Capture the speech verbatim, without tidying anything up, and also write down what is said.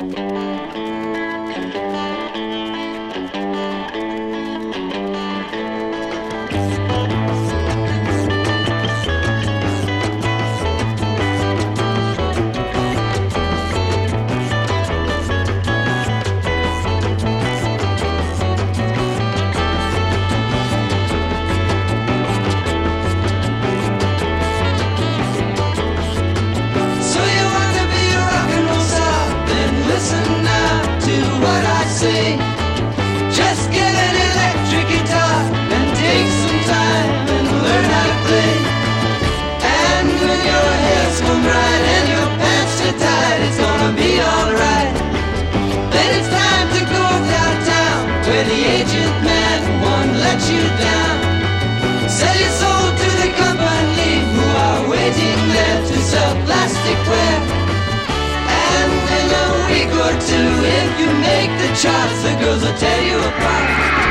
Just get an electric guitar and take some time and learn how to play. And when your hair's combed right and your pants are tight, it's gonna be alright. Then it's time to go downtown where the agent man won't let you down. Sell your soul to the company who are waiting there to sell plasticware. And in a week or two, if you make the charts, the girls will tear you apart.